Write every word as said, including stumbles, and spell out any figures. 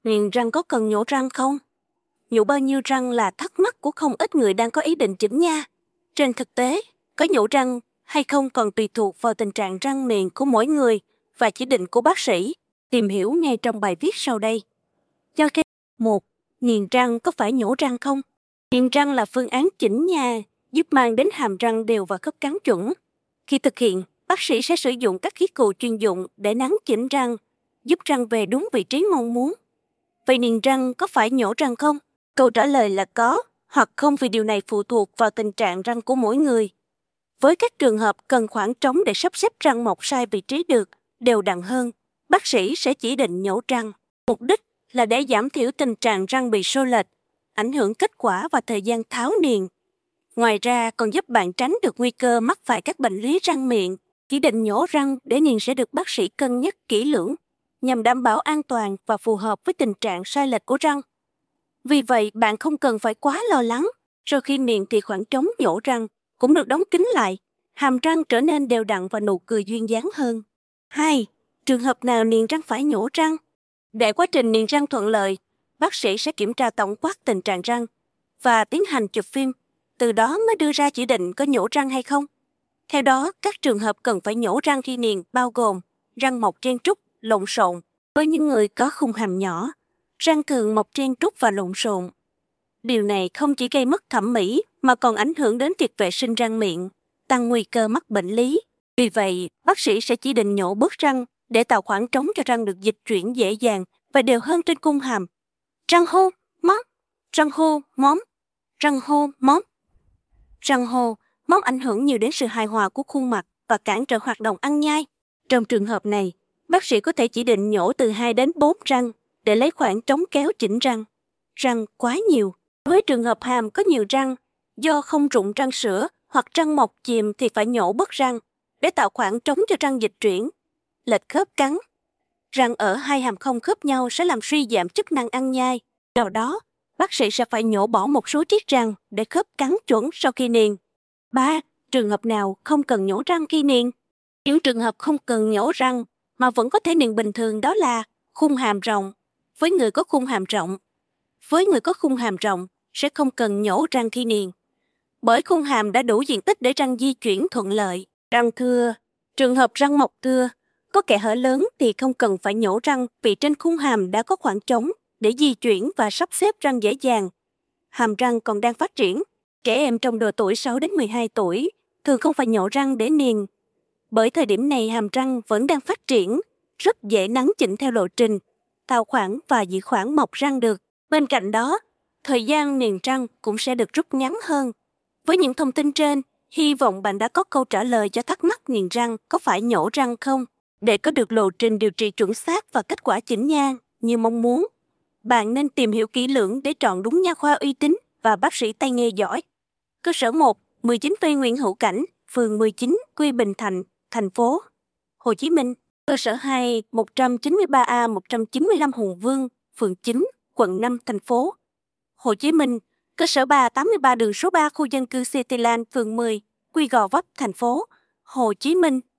Niềng răng có cần nhổ răng không? Nhổ bao nhiêu răng là thắc mắc của không ít người đang có ý định chỉnh nha. Trên thực tế, có nhổ răng hay không còn tùy thuộc vào tình trạng răng miệng của mỗi người và chỉ định của bác sĩ. Tìm hiểu ngay trong bài viết sau đây. Do cái một. Niềng răng có phải nhổ răng không? Niềng răng là phương án chỉnh nha, giúp mang đến hàm răng đều và khớp cắn chuẩn. Khi thực hiện, bác sĩ sẽ sử dụng các khí cụ chuyên dụng để nắn chỉnh răng, giúp răng về đúng vị trí mong muốn. Vậy niềng răng có phải nhổ răng không? Câu trả lời là có hoặc không, vì điều này phụ thuộc vào tình trạng răng của mỗi người. Với các trường hợp cần khoảng trống để sắp xếp răng mọc sai vị trí được đều đặn hơn, bác sĩ sẽ chỉ định nhổ răng. Mục đích là để giảm thiểu tình trạng răng bị xô lệch, ảnh hưởng kết quả và thời gian tháo niềng. Ngoài ra còn giúp bạn tránh được nguy cơ mắc phải các bệnh lý răng miệng. Chỉ định nhổ răng để niềng sẽ được bác sĩ cân nhắc kỹ lưỡng, nhằm đảm bảo an toàn và phù hợp với tình trạng sai lệch của răng. Vì vậy, bạn không cần phải quá lo lắng. Sau khi niềng thì khoảng trống nhổ răng cũng được đóng kín lại, hàm răng trở nên đều đặn và nụ cười duyên dáng hơn. hai. Trường hợp nào niềng răng phải nhổ răng? Để quá trình niềng răng thuận lợi, bác sĩ sẽ kiểm tra tổng quát tình trạng răng và tiến hành chụp phim, từ đó mới đưa ra chỉ định có nhổ răng hay không. Theo đó, các trường hợp cần phải nhổ răng khi niềng bao gồm răng mọc chen trúc, lộn xộn. Với những người có khung hàm nhỏ, răng thường mọc chen trúc và lộn xộn. Điều này không chỉ gây mất thẩm mỹ mà còn ảnh hưởng đến việc vệ sinh răng miệng, tăng nguy cơ mắc bệnh lý. Vì vậy, bác sĩ sẽ chỉ định nhổ bớt răng để tạo khoảng trống cho răng được dịch chuyển dễ dàng và đều hơn trên khung hàm. Răng hô, móm, răng hô, móm, răng hô, móm. Răng hô, móm ảnh hưởng nhiều đến sự hài hòa của khuôn mặt và cản trở hoạt động ăn nhai. Trong trường hợp này, bác sĩ có thể chỉ định nhổ từ hai đến bốn răng để lấy khoảng trống kéo chỉnh răng. Răng quá nhiều. Với trường hợp hàm có nhiều răng, do không rụng răng sữa hoặc răng mọc chìm thì phải nhổ bớt răng để tạo khoảng trống cho răng dịch chuyển. Lệch khớp cắn. Răng ở hai hàm không khớp nhau sẽ làm suy giảm chức năng ăn nhai. Do đó, bác sĩ sẽ phải nhổ bỏ một số chiếc răng để khớp cắn chuẩn sau khi niềng. ba. Trường hợp nào không cần nhổ răng khi niềng? Những trường hợp không cần nhổ răng mà vẫn có thể niềng bình thường đó là khung hàm rộng. Với người có khung hàm rộng, với người có khung hàm rộng sẽ không cần nhổ răng khi niềng, bởi khung hàm đã đủ diện tích để răng di chuyển thuận lợi. Răng thưa, trường hợp răng mọc thưa, có kẽ hở lớn thì không cần phải nhổ răng vì trên khung hàm đã có khoảng trống để di chuyển và sắp xếp răng dễ dàng. Hàm răng còn đang phát triển. Trẻ em trong độ tuổi sáu đến mười hai tuổi thường không phải nhổ răng để niềng, bởi thời điểm này hàm răng vẫn đang phát triển, rất dễ nắn chỉnh theo lộ trình, tạo khoảng và giữ khoảng mọc răng được. Bên cạnh đó, thời gian niềng răng cũng sẽ được rút ngắn hơn. Với những thông tin trên, hy vọng bạn đã có câu trả lời cho thắc mắc niềng răng có phải nhổ răng không. Để có được lộ trình điều trị chuẩn xác và kết quả chỉnh nha như mong muốn, bạn nên tìm hiểu kỹ lưỡng để chọn đúng nha khoa uy tín và bác sĩ tay nghề giỏi. Cơ sở một, mười chín B Nguyễn Hữu Cảnh, phường mười chín, Quy Bình Thạnh, thành phố Hồ Chí Minh. Cơ sở hai, một trăm chín mươi ba A một trăm chín mươi lăm Hùng Vương, phường chín, quận năm, thành phố Hồ Chí Minh. Cơ sở ba, tám mươi ba đường số ba khu dân cư Cityland, phường mười, Quy Gò Vấp, thành phố Hồ Chí Minh.